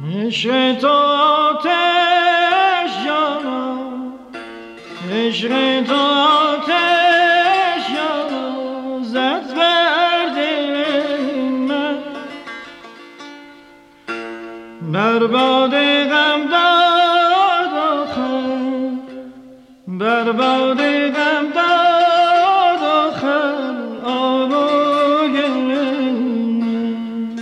عشق تو آتش جانم، عشق تو آتش جانم زد بر دل من، بر باد غم داد آخر، بر باد غم داد آخر آب و گل من.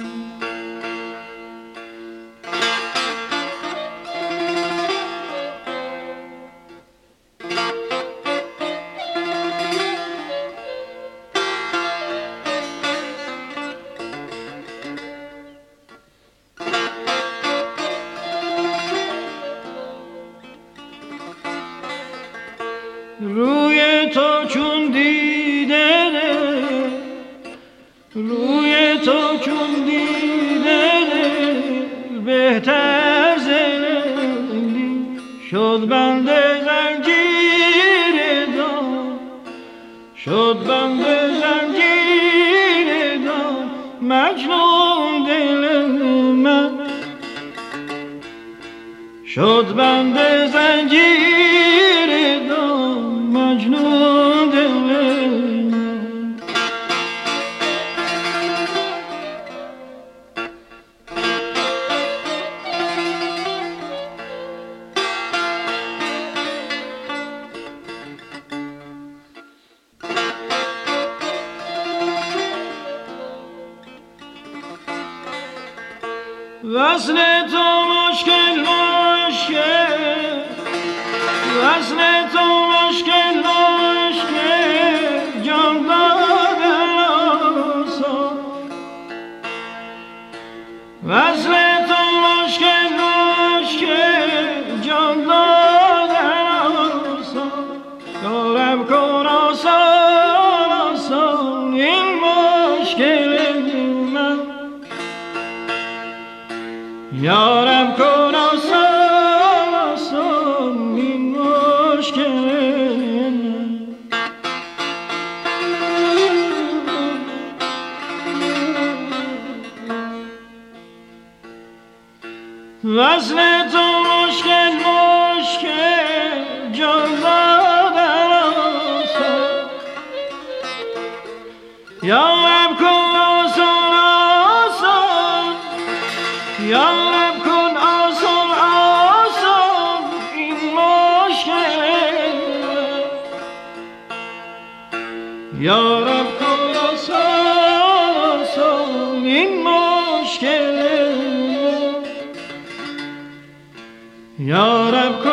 روی تو چون دیده، روی تو چون دیده بهتر زندگی شد بنده زنجیر دام، شد بنده زنجیر دام مجنون دل من، شد بنده زنجیر دام مجنون دل من. وصل تو مشکل مشکل، وصل تو مشکل مشکل جان دادن آسان، وصل تو مشکل مشکل جان دادن آسان، یارب کن آسان آسان این مشکل من، یارب کن آسان آسان این مشکل من. وصل تو مشکل مشکل جان دادن آسان، یارب کن آسان آسان، یارب کن آسان آسان این مشکل من، یارب کن آسان آسان این مشکل من، یارب کن